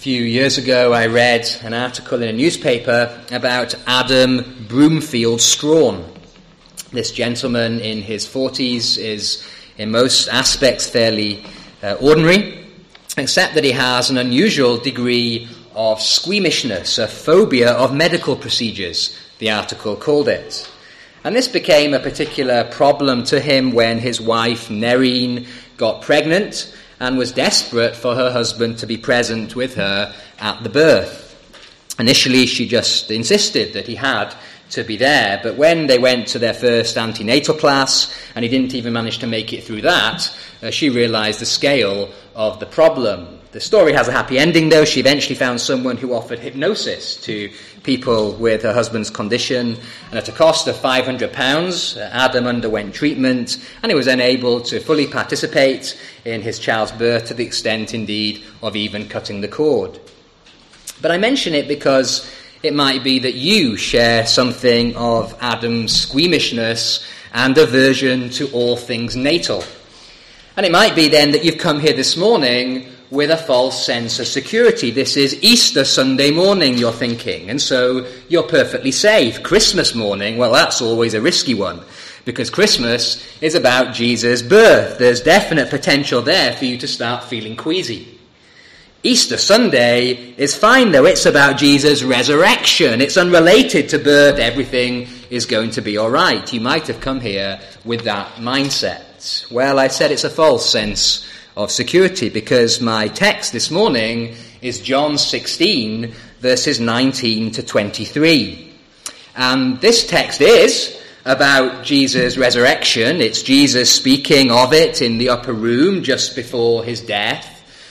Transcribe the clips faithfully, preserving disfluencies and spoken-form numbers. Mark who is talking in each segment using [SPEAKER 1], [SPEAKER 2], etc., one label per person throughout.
[SPEAKER 1] few years ago, I read an article in a newspaper about Adam Broomfield Strawn. This gentleman in his forties is, in most aspects, fairly uh, ordinary, except that he has an unusual degree of squeamishness, a phobia of medical procedures, the article called it. And this became a particular problem to him when his wife, Nerine, got pregnant and was desperate for her husband to be present with her at the birth. Initially, she just insisted that he had to be there, but when they went to their first antenatal class, and he didn't even manage to make it through that, uh, she realized the scale of the problem. The story has a happy ending, though. She eventually found someone who offered hypnosis to people with her husband's condition, and at a cost of five hundred pounds, Adam underwent treatment, and he was then able to fully participate in his child's birth, to the extent, indeed, of even cutting the cord. But I mention it because it might be that you share something of Adam's squeamishness and aversion to all things natal. And it might be then that you've come here this morning with a false sense of security. This is Easter Sunday morning, you're thinking, and so you're perfectly safe. Christmas morning, well, that's always a risky one, because Christmas is about Jesus' birth. There's definite potential there for you to start feeling queasy. Easter Sunday is fine, though. It's about Jesus' resurrection. It's unrelated to birth. Everything is going to be all right. You might have come here with that mindset. Well, I said it's a false sense of security, because my text this morning is John sixteen, verses nineteen to twenty-three. And this text is about Jesus' resurrection. It's Jesus speaking of it in the upper room just before his death.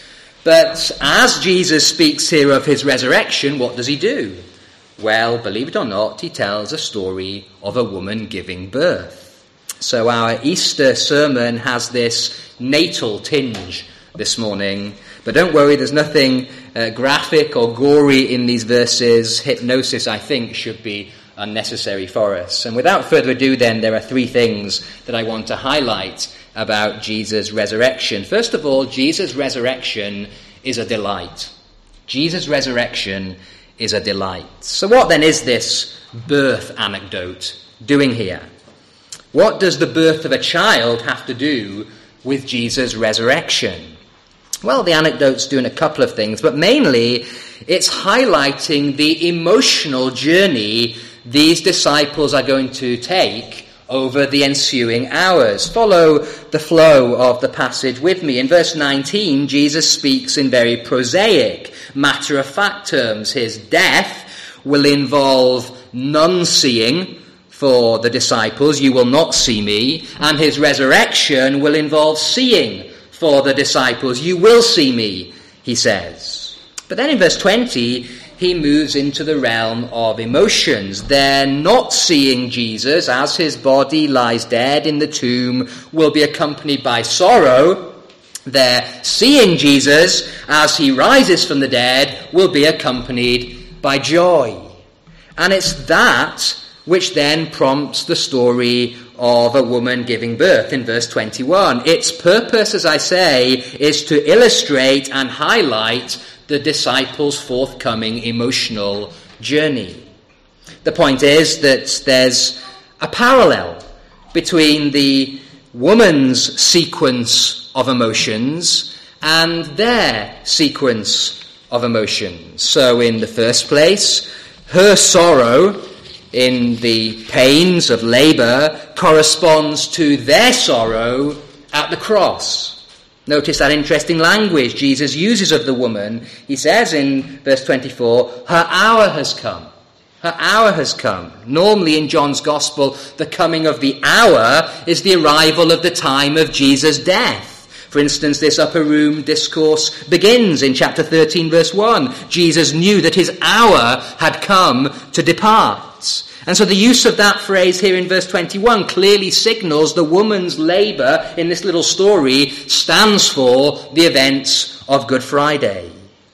[SPEAKER 1] But as Jesus speaks here of his resurrection, what does he do? Well, believe it or not, he tells a story of a woman giving birth. So our Easter sermon has this natal tinge this morning. But don't worry, there's nothing uh, graphic or gory in these verses. Hypnosis, I think, should be unnecessary for us. And without further ado, then, there are three things that I want to highlight about Jesus' resurrection. First of all, Jesus' resurrection is a delight. Jesus' resurrection is a delight. So what then is this birth anecdote doing here? What does the birth of a child have to do with Jesus' resurrection? Well, the anecdote's doing a couple of things, but mainly it's highlighting the emotional journey these disciples are going to take over the ensuing hours. Follow the flow of the passage with me. In verse nineteen, Jesus speaks in very prosaic, matter-of-fact terms. His death will involve none seeing for the disciples, you will not see me, and his resurrection will involve seeing for the disciples, you will see me, he says. But then in verse twenty, he moves into the realm of emotions. Their not seeing Jesus as his body lies dead in the tomb will be accompanied by sorrow. Their seeing Jesus as he rises from the dead will be accompanied by joy. And it's that which then prompts the story of a woman giving birth in verse twenty-one. Its purpose, as I say, is to illustrate and highlight the disciples' forthcoming emotional journey. The point is that there's a parallel between the woman's sequence of emotions and their sequence of emotions. So in the first place, her sorrow in the pains of labour corresponds to their sorrow at the cross. Notice that interesting language Jesus uses of the woman. He says in verse twenty-four, her hour has come. Her hour has come. Normally in John's Gospel, the coming of the hour is the arrival of the time of Jesus' death. For instance, this upper room discourse begins in chapter thirteen, verse one. Jesus knew that his hour had come to depart. And so the use of that phrase here in verse twenty-one clearly signals the woman's labour in this little story stands for the events of Good Friday.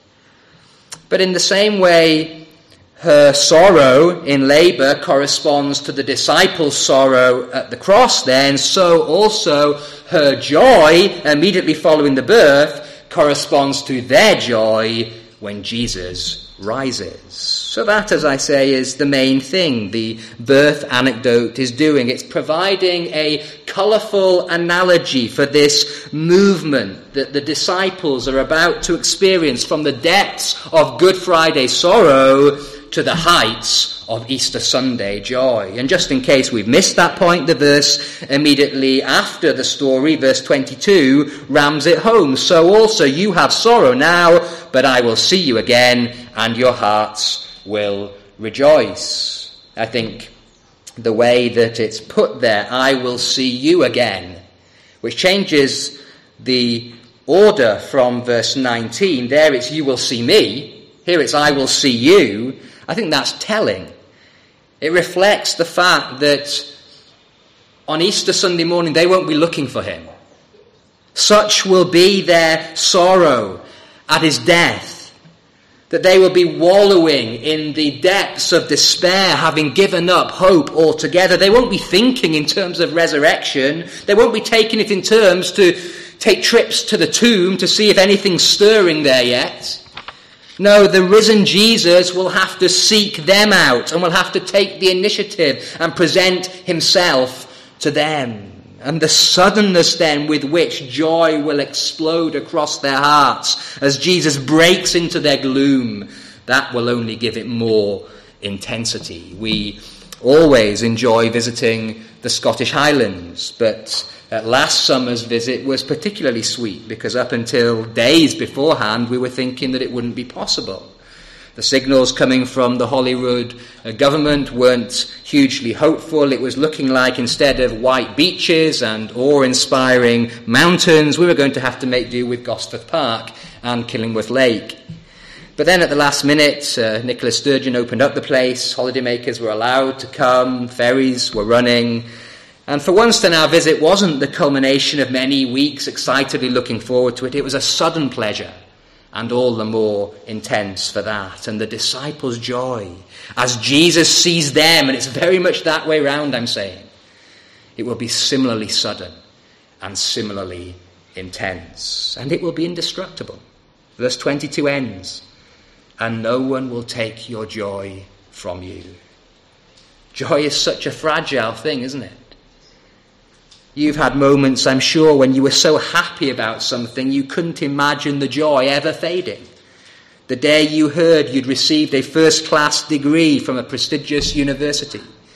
[SPEAKER 1] But in the same way, her sorrow in labour corresponds to the disciples' sorrow at the cross then, so also her joy immediately following the birth corresponds to their joy when Jesus rises. So that, as I say, is the main thing the birth anecdote is doing. It's providing a colourful analogy for this movement that the disciples are about to experience from the depths of Good Friday sorrow to the heights of Easter Sunday joy. And just in case we've missed that point, the verse immediately after the story, verse twenty-two, rams it home. So also you have sorrow now, but I will see you again, and your hearts will rejoice. I think the way that it's put there, I will see you again, which changes the order from verse nineteen. There it's you will see me. Here it's I will see you. I think that's telling. It reflects the fact that on Easter Sunday morning they won't be looking for him. Such will be their sorrow at his death, that they will be wallowing in the depths of despair, having given up hope altogether. They won't be thinking in terms of resurrection. They won't be taking it in terms to take trips to the tomb to see if anything's stirring there yet. No, the risen Jesus will have to seek them out and will have to take the initiative and present himself to them. And the suddenness then with which joy will explode across their hearts as Jesus breaks into their gloom, that will only give it more intensity. We always enjoy visiting the Scottish Highlands, but Uh, last summer's visit was particularly sweet because up until days beforehand we were thinking that it wouldn't be possible. The signals coming from the Holyrood uh, government weren't hugely hopeful. It was looking like instead of white beaches and awe-inspiring mountains, we were going to have to make do with Gosforth Park and Killingworth Lake. But then at the last minute, uh, Nicola Sturgeon opened up the place, holidaymakers were allowed to come, ferries were running. And for once then our visit wasn't the culmination of many weeks excitedly looking forward to it. It was a sudden pleasure, and all the more intense for that. And the disciples' joy as Jesus sees them, and it's very much that way round, I'm saying. It will be similarly sudden and similarly intense. And it will be indestructible. Verse twenty-two ends, and no one will take your joy from you. Joy is such a fragile thing, isn't it? You've had moments, I'm sure, when you were so happy about something you couldn't imagine the joy ever fading. The day you heard you'd received a first-class degree from a prestigious university.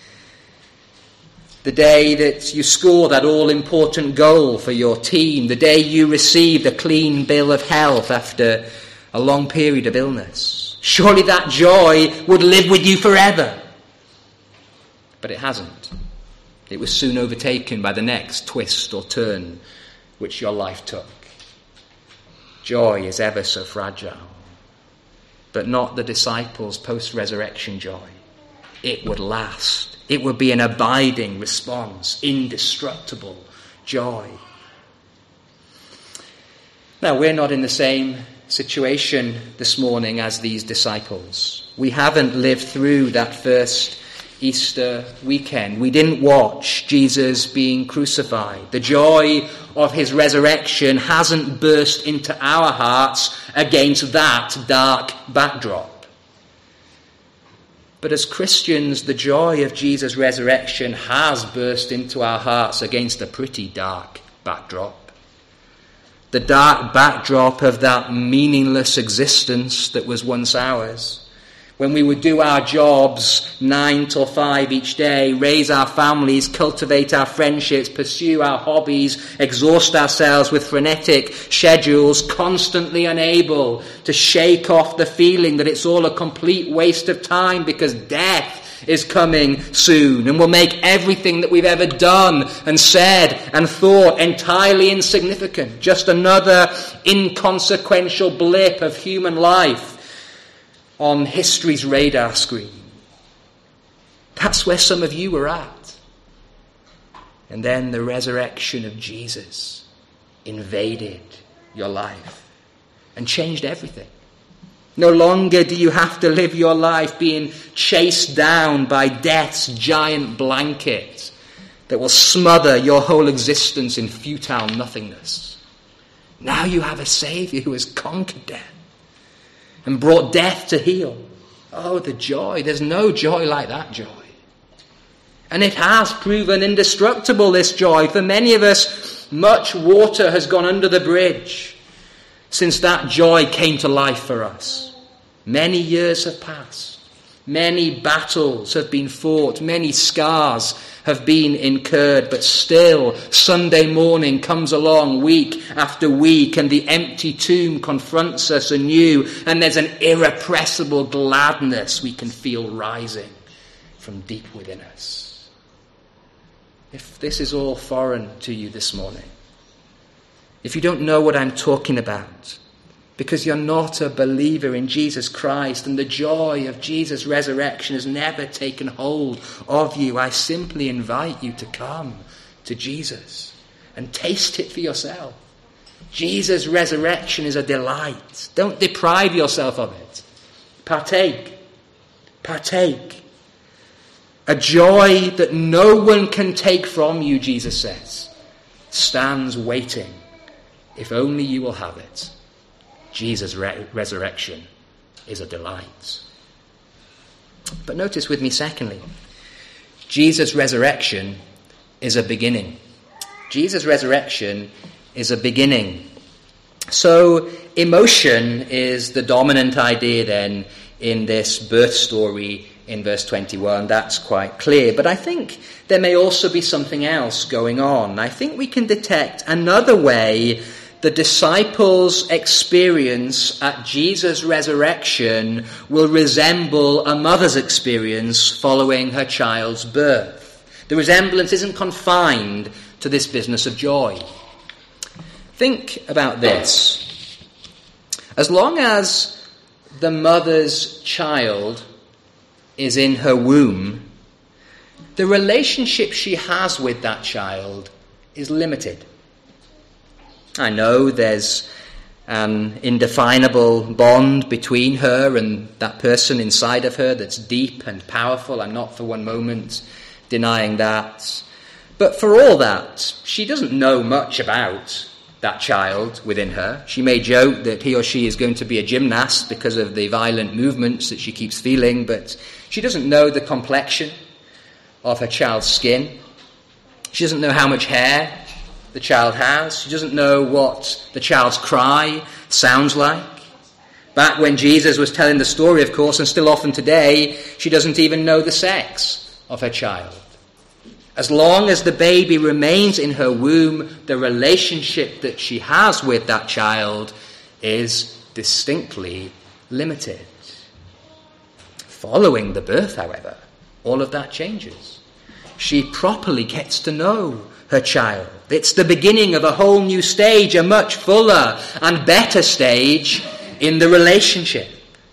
[SPEAKER 1] The day that you scored that all-important goal for your team. The day you received a clean bill of health after a long period of illness. Surely that joy would live with you forever. But it hasn't. It was soon overtaken by the next twist or turn which your life took. Joy is ever so fragile, but not the disciples' post-resurrection joy. It would last. It would be an abiding response, indestructible joy. Now, we're not in the same situation this morning as these disciples. We haven't lived through that first Easter weekend. We didn't watch Jesus being crucified. The joy of his resurrection hasn't burst into our hearts against that dark backdrop. But as Christians, the joy of Jesus' resurrection has burst into our hearts against a pretty dark backdrop. The dark backdrop of that meaningless existence that was once ours. When we would do our jobs nine till five each day, raise our families, cultivate our friendships, pursue our hobbies, exhaust ourselves with frenetic schedules, constantly unable to shake off the feeling that it's all a complete waste of time because death is coming soon and will make everything that we've ever done and said and thought entirely insignificant. Just another inconsequential blip of human life on history's radar screen. That's where some of you were at. And then the resurrection of Jesus invaded your life and changed everything. No longer do you have to live your life being chased down by death's giant blanket that will smother your whole existence in futile nothingness. Now you have a Saviour who has conquered death. and brought death to heal. Oh, the joy. There's no joy like that joy. And it has proven indestructible, this joy. For many of us, much water has gone under the bridge since that joy came to life for us. Many years have passed. Many battles have been fought. Many scars have been incurred. But still, Sunday morning comes along week after week, and the empty tomb confronts us anew. And there's an irrepressible gladness we can feel rising from deep within us. If this is all foreign to you this morning, if you don't know what I'm talking about, because you're not a believer in Jesus Christ and the joy of Jesus' resurrection has never taken hold of you, I simply invite you to come to Jesus and taste it for yourself. Jesus' resurrection is a delight. Don't deprive yourself of it. Partake. Partake. A joy that no one can take from you, Jesus says, stands waiting, if only you will have it. Jesus' re- resurrection is a delight. But notice with me, secondly, Jesus' resurrection is a beginning. Jesus' resurrection is a beginning. So emotion is the dominant idea then in this birth story in verse twenty-one. That's quite clear. But I think there may also be something else going on. I think we can detect another way the disciples' experience at Jesus' resurrection will resemble a mother's experience following her child's birth. The resemblance isn't confined to this business of joy. Think about this. As long as the mother's child is in her womb, the relationship she has with that child is limited. I know there's an indefinable bond between her and that person inside of her that's deep and powerful. I'm not for one moment denying that. But for all that, she doesn't know much about that child within her. She may joke that he or she is going to be a gymnast because of the violent movements that she keeps feeling, but she doesn't know the complexion of her child's skin. She doesn't know how much hair the child has. She doesn't know what the child's cry sounds like. Back when Jesus was telling the story, of course, and still often today, she doesn't even know the sex of her child. As long as the baby remains in her womb, the relationship that she has with that child is distinctly limited. Following the birth, however, all of that changes. She properly gets to know her child. It's the beginning of a whole new stage, a much fuller and better stage in the relationship.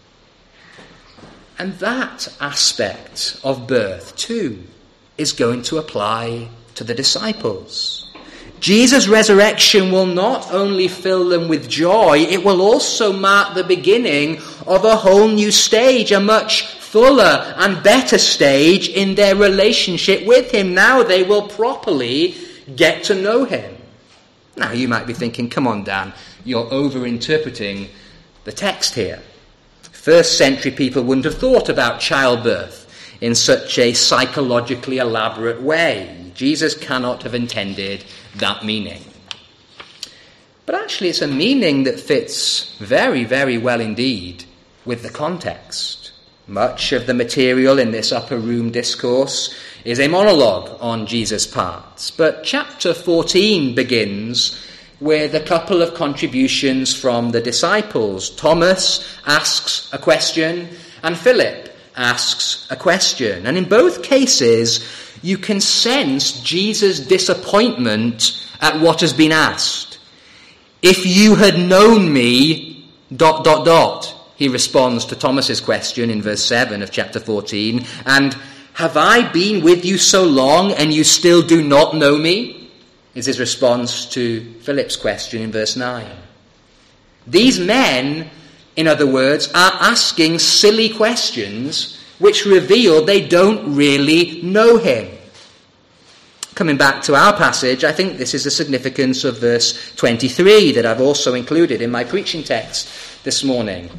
[SPEAKER 1] And that aspect of birth, too, is going to apply to the disciples. Jesus' resurrection will not only fill them with joy, it will also mark the beginning of a whole new stage, a much fuller and better stage in their relationship with him. Now they will properly get to know him. Now you might be thinking, come on, Dan, you're overinterpreting the text here. First century people wouldn't have thought about childbirth in such a psychologically elaborate way. Jesus cannot have intended that meaning. But actually it's a meaning that fits very, very well indeed with the context. Much of the material in this upper room discourse is a monologue on Jesus' part. But chapter fourteen begins with a couple of contributions from the disciples. Thomas asks a question and Philip asks a question. And in both cases, you can sense Jesus' disappointment at what has been asked. If you had known me, dot, dot, dot, he responds to Thomas's question in verse seven of chapter fourteen. And have I been with you so long and you still do not know me? Is his response to Philip's question in verse nine. These men, in other words, are asking silly questions which reveal they don't really know him. Coming back to our passage, I think this is the significance of verse twenty-three that I've also included in my preaching text this morning.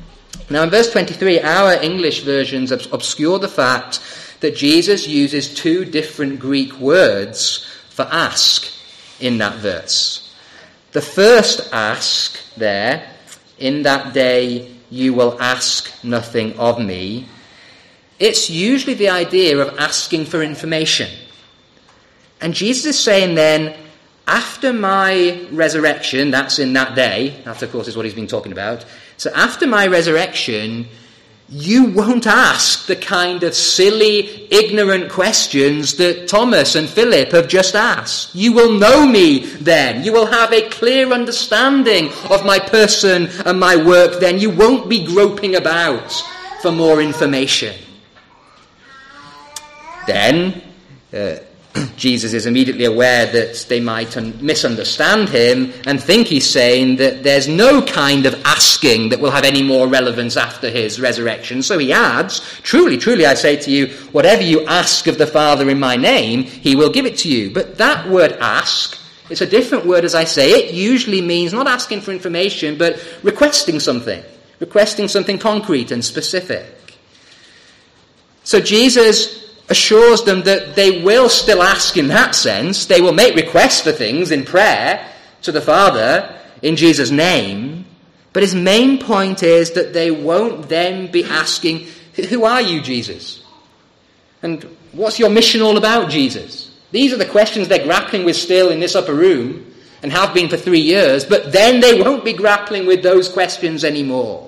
[SPEAKER 1] Now in verse twenty-three, our English versions obscure the fact that Jesus uses two different Greek words for ask in that verse. The first ask there, in that day you will ask nothing of me, it's usually the idea of asking for information. And Jesus is saying then, after my resurrection, that's in that day, that of course is what he's been talking about, so after my resurrection, you won't ask the kind of silly, ignorant questions that Thomas and Philip have just asked. You will know me then. You will have a clear understanding of my person and my work then. You won't be groping about for more information. Then, uh, Jesus is immediately aware that they might un- misunderstand him and think he's saying that there's no kind of asking that will have any more relevance after his resurrection. So he adds, truly, truly, I say to you, whatever you ask of the Father in my name, he will give it to you. But that word ask, it's a different word as I say. It usually means not asking for information, but requesting something, requesting something concrete and specific. So Jesus assures them that they will still ask in that sense. They will make requests for things in prayer to the Father in Jesus' name. But his main point is that they won't then be asking, who are you, Jesus? And what's your mission all about, Jesus? These are the questions they're grappling with still in this upper room and have been for three years. But then they won't be grappling with those questions anymore.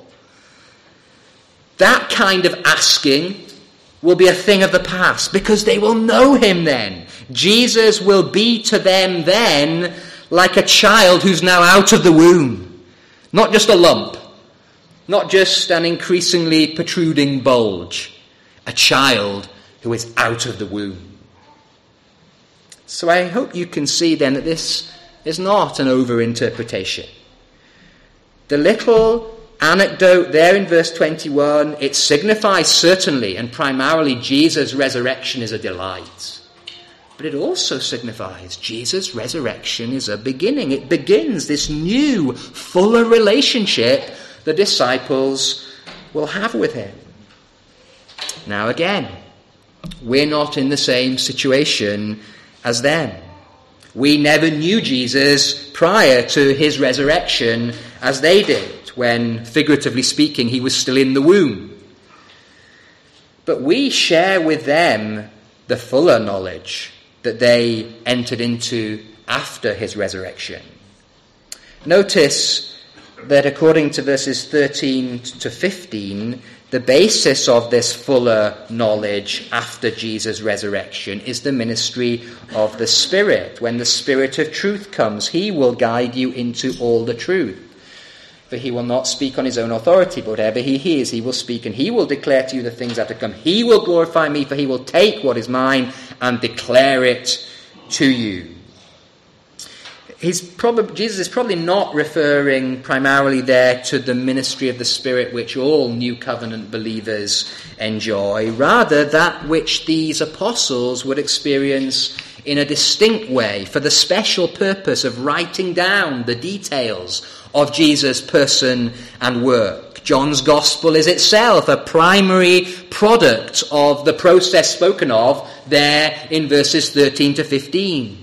[SPEAKER 1] That kind of asking will be a thing of the past because they will know him then. Jesus will be to them then like a child who's now out of the womb. Not just a lump, not just an increasingly protruding bulge. A child who is out of the womb. So I hope you can see then that this is not an overinterpretation. The little anecdote there in verse twenty-one, it signifies certainly and primarily Jesus' resurrection is a delight. But it also signifies Jesus' resurrection is a beginning. It begins this new, fuller relationship the disciples will have with him. Now again, we're not in the same situation as them. We never knew Jesus prior to his resurrection as they did, when, figuratively speaking, he was still in the womb. But we share with them the fuller knowledge that they entered into after his resurrection. Notice that according to verses thirteen to fifteen, the basis of this fuller knowledge after Jesus' resurrection is the ministry of the Spirit. When the Spirit of truth comes, he will guide you into all the truth. For he will not speak on his own authority, but whatever he hears, he will speak, and he will declare to you the things that are to come. He will glorify me, for he will take what is mine and declare it to you. He's probably, Jesus is probably not referring primarily there to the ministry of the Spirit which all New Covenant believers enjoy, rather that which these apostles would experience in a distinct way for the special purpose of writing down the details of Jesus' person and work. John's Gospel is itself a primary product of the process spoken of there in verses thirteen to fifteen.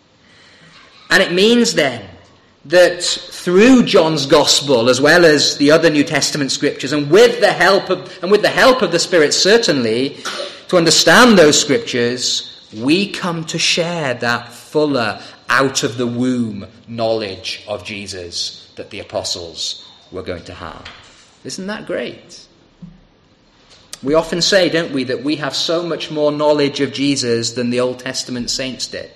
[SPEAKER 1] And it means then that through John's Gospel, as well as the other New Testament scriptures, and with the help of and with the help of the Spirit certainly, to understand those scriptures, we come to share that fuller, out-of-the-womb knowledge of Jesus that the apostles were going to have. Isn't that great? We often say, don't we, that we have so much more knowledge of Jesus than the Old Testament saints did.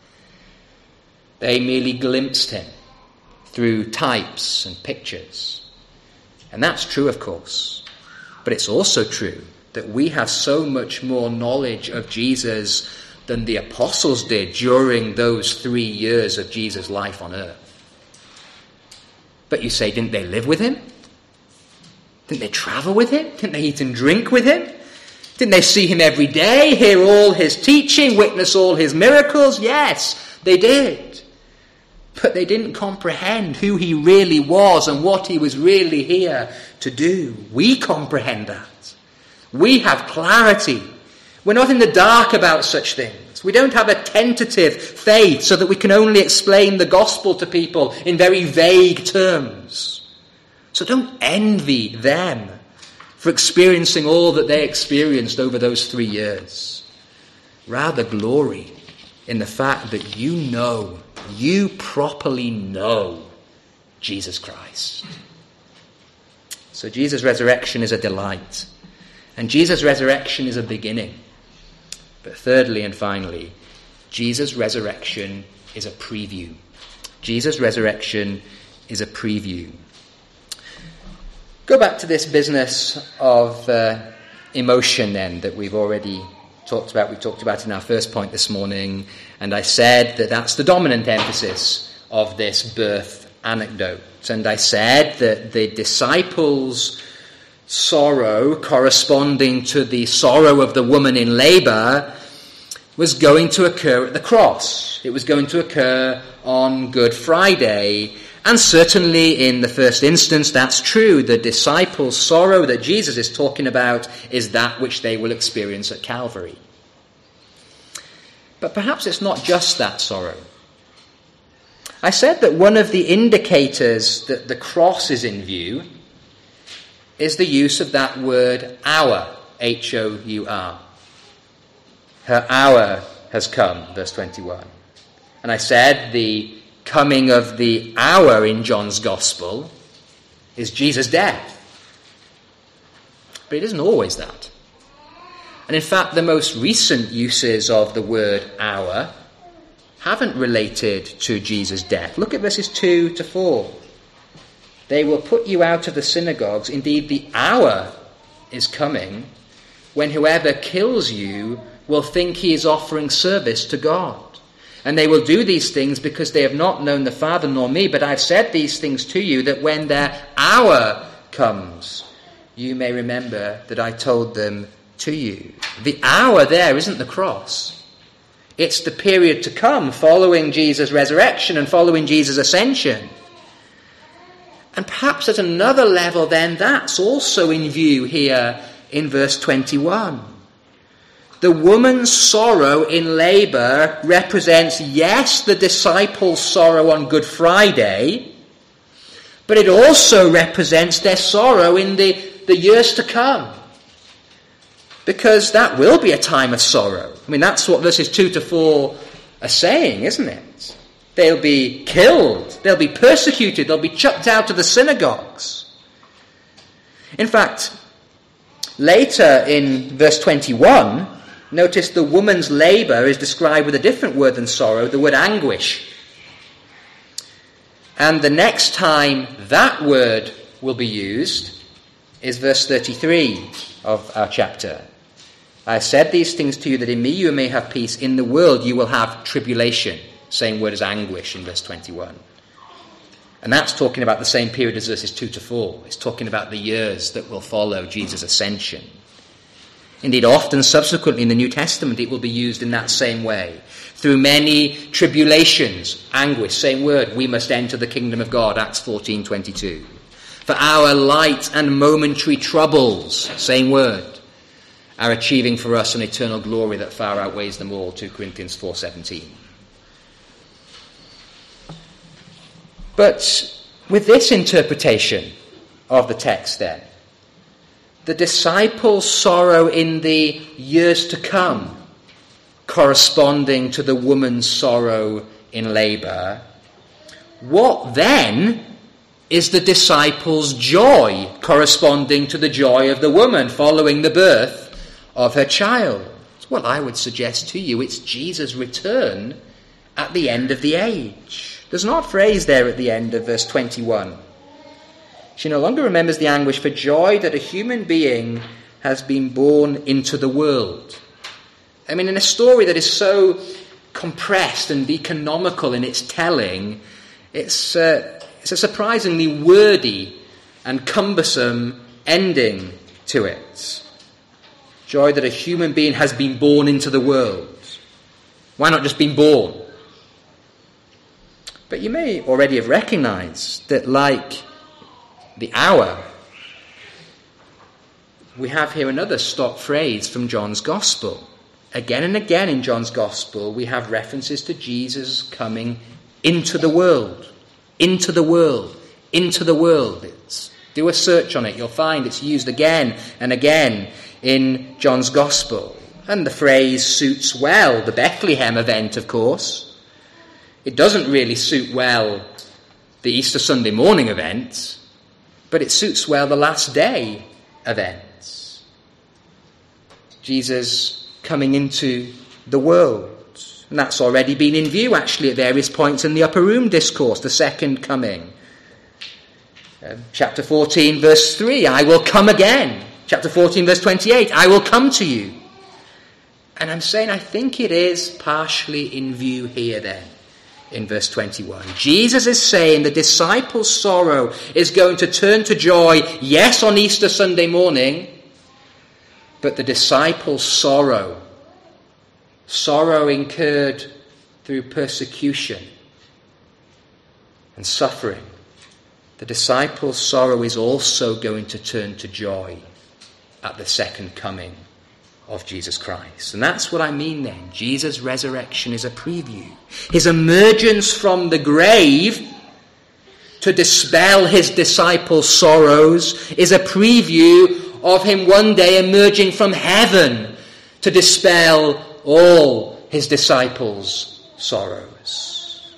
[SPEAKER 1] They merely glimpsed him through types and pictures. And that's true, of course. But it's also true that we have so much more knowledge of Jesus than the apostles did during those three years of Jesus' life on earth. But you say, didn't they live with him? Didn't they travel with him? Didn't they eat and drink with him? Didn't they see him every day, hear all his teaching, witness all his miracles? Yes, they did. but they didn't comprehend who he really was and what he was really here to do. We comprehend that. We have clarity. We're not in the dark about such things. We don't have a tentative faith so that we can only explain the gospel to people in very vague terms. So don't envy them for experiencing all that they experienced over those three years. Rather glory in the fact that you know, you properly know Jesus Christ. So Jesus' resurrection is a delight. And Jesus' resurrection is a beginning. But thirdly and finally, Jesus' resurrection is a preview. Jesus' resurrection is a preview. Go back to this business of uh, emotion then that we've already talked about. We talked about in our first point this morning. And I said that that's the dominant emphasis of this birth anecdote. And I said that the disciples' sorrow corresponding to the sorrow of the woman in labour was going to occur at the cross. It was going to occur on Good Friday. And certainly in the first instance, that's true. The disciples' sorrow that Jesus is talking about is that which they will experience at Calvary. But perhaps it's not just that sorrow. I said that one of the indicators that the cross is in view is the use of that word hour, H O U R. Her hour has come, verse twenty-one. And I said the coming of the hour in John's Gospel is Jesus' death. But it isn't always that. And in fact, the most recent uses of the word hour haven't related to Jesus' death. Look at verses two to four. They will put you out of the synagogues. Indeed, the hour is coming when whoever kills you will think he is offering service to God. And they will do these things because they have not known the Father nor me. But I've said these things to you that when their hour comes, you may remember that I told them to you. The hour there isn't the cross. It's the period to come following Jesus' resurrection and following Jesus' ascension. And perhaps at another level then, that's also in view here in verse twenty-one. The woman's sorrow in labour represents, yes, the disciples' sorrow on Good Friday, but it also represents their sorrow in the, the years to come. Because that will be a time of sorrow. I mean, that's what verses two to four are saying, isn't it? They'll be killed. They'll be persecuted. They'll be chucked out of the synagogues. In fact, later in verse twenty-one, notice the woman's labour is described with a different word than sorrow, the word anguish. And the next time that word will be used is verse thirty-three of our chapter. I said these things to you that in me you may have peace. In the world you will have tribulation. Same word as anguish in verse twenty-one. And that's talking about the same period as verses two to four. It's talking about the years that will follow Jesus' ascension. Indeed, often subsequently in the New Testament it will be used in that same way. Through many tribulations, anguish, same word, we must enter the kingdom of God, Acts fourteen twenty-two. For our light and momentary troubles, same word, are achieving for us an eternal glory that far outweighs them all, two Corinthians four seventeen. But with this interpretation of the text then, the disciples' sorrow in the years to come, corresponding to the woman's sorrow in labour, what then is the disciples' joy corresponding to the joy of the woman following the birth of her child? Well, I would suggest to you it's Jesus' return at the end of the age. There's not a phrase there at the end of verse twenty-one. She no longer remembers the anguish for joy that a human being has been born into the world. I mean, in a story that is so compressed and economical in its telling, it's, uh, it's a surprisingly wordy and cumbersome ending to it. Joy that a human being has been born into the world. Why not just been born? But you may already have recognized that, like the hour, we have here another stock phrase from John's Gospel. Again and again in John's Gospel, we have references to Jesus coming into the world, into the world, into the world. It's, do a search on it. You'll find it's used again and again in John's Gospel. And the phrase suits well the Bethlehem event, of course. It doesn't really suit well the Easter Sunday morning event, but it suits well the last day events. Jesus coming into the world. And that's already been in view, actually, at various points in the Upper Room Discourse, the second coming. Uh, chapter fourteen, verse three, I will come again. Chapter fourteen, verse twenty-eight, I will come to you. And I'm saying I think it is partially in view here then, in verse twenty-one. Jesus is saying the disciples' sorrow is going to turn to joy, yes, on Easter Sunday morning, but the disciples' sorrow, sorrow incurred through persecution and suffering, the disciples' sorrow is also going to turn to joy at the second coming of Jesus Christ. And that's what I mean then. Jesus' resurrection is a preview. His emergence from the grave to dispel his disciples' sorrows is a preview of him one day emerging from heaven to dispel all his disciples' sorrows.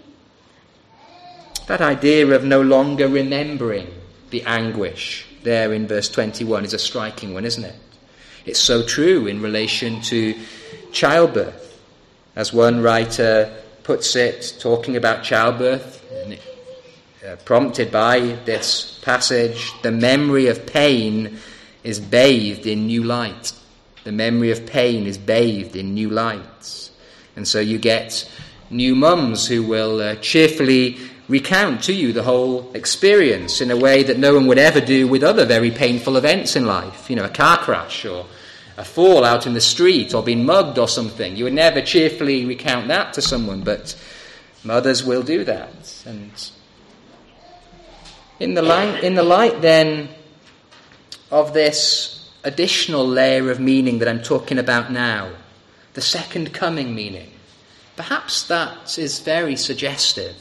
[SPEAKER 1] That idea of no longer remembering the anguish there in verse twenty-one is a striking one, isn't it? It's so true in relation to childbirth. As one writer puts it, talking about childbirth, uh, prompted by this passage, the memory of pain is bathed in new light. The memory of pain is bathed in new light. And so you get new mums who will uh, cheerfully recount to you the whole experience in a way that no one would ever do with other very painful events in life. You know, a car crash or a fall out in the street or being mugged or something. You would never cheerfully recount that to someone, but mothers will do that. And in the light, in the light then of this additional layer of meaning that I'm talking about now, the second coming meaning, perhaps that is very suggestive.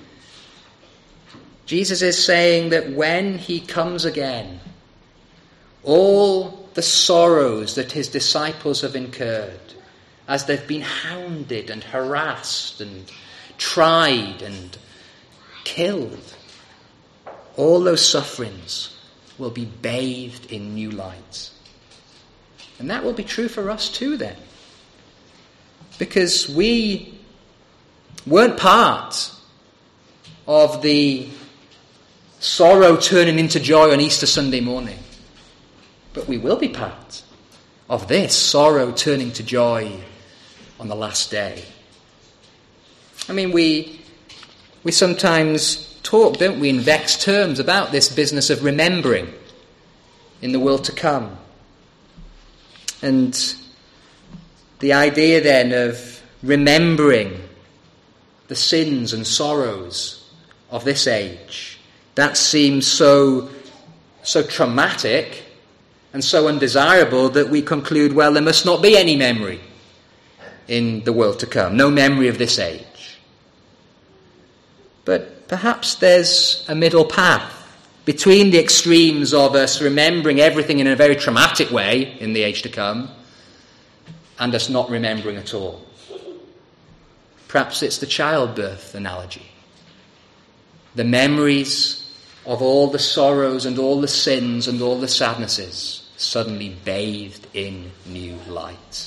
[SPEAKER 1] Jesus is saying that when he comes again, all the sorrows that his disciples have incurred, as they've been hounded and harassed and tried and killed, all those sufferings will be bathed in new light. And that will be true for us too then. Because we weren't part of the sorrow turning into joy on Easter Sunday morning. But we will be part of this sorrow turning to joy on the last day. I mean, we we sometimes talk, don't we, in vexed terms about this business of remembering in the world to come. And the idea then of remembering the sins and sorrows of this age, that seems so, so traumatic and so undesirable that we conclude, well, there must not be any memory in the world to come, no memory of this age. But perhaps there's a middle path between the extremes of us remembering everything in a very traumatic way in the age to come and us not remembering at all. Perhaps it's the childbirth analogy. The memories of all the sorrows and all the sins and all the sadnesses suddenly bathed in new light.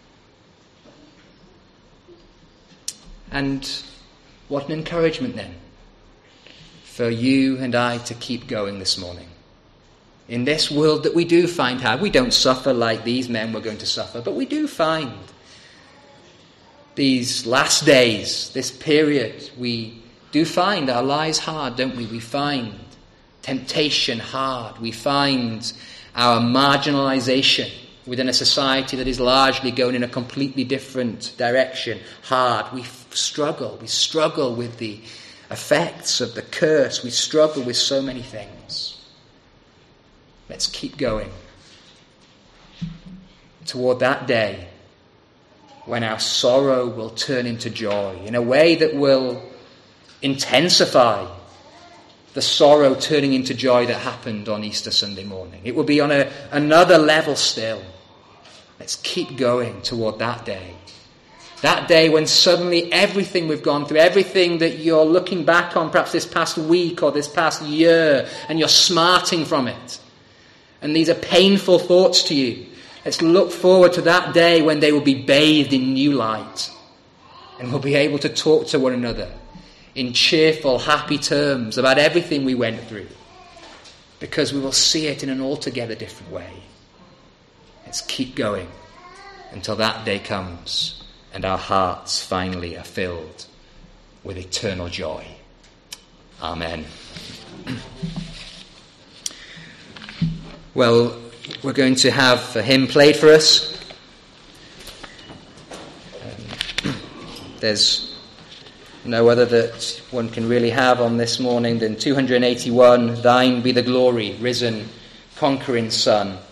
[SPEAKER 1] And what an encouragement then for you and I to keep going this morning. In this world that we do find hard, we don't suffer like these men were going to suffer, but we do find these last days, this period, we do find our lives hard, don't we? We find temptation hard. We find our marginalization within a society that is largely going in a completely different direction. Hard. We f- struggle. We struggle with the effects of the curse. We struggle with so many things. Let's keep going toward that day when our sorrow will turn into joy in a way that will intensify the sorrow turning into joy that happened on Easter Sunday morning. It will be on a, another level still. Let's keep going toward that day. That day when suddenly everything we've gone through, everything that you're looking back on perhaps this past week or this past year, and you're smarting from it, and these are painful thoughts to you, let's look forward to that day when they will be bathed in new light, and we'll be able to talk to one another in cheerful, happy terms about everything we went through, because we will see it in an altogether different way. Let's keep going until that day comes and our hearts finally are filled with eternal joy. Amen. Well, we're going to have a hymn played for us. Um, there's no other that one can really have on this morning than two eighty-one, Thine be the glory, risen, conquering Son.